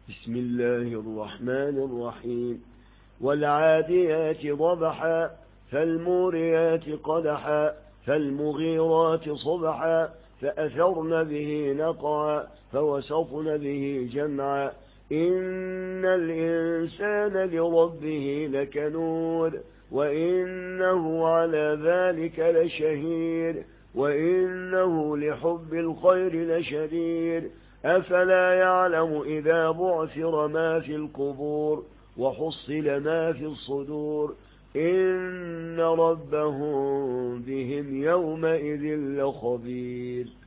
بسم الله الرحمن الرحيم. والعاديات ضبحا فالموريات قدحا فالمغيرات صبحا فأثرن به نقعا فوسطن به جمعا إن الإنسان لربه لكنود وإنه على ذلك لشهيد وإنه لحب الخير لشديد أفلا يعلم إذا بعثر ما في القبور وحصل ما في الصدور إن ربهم بهم يومئذ لخبير.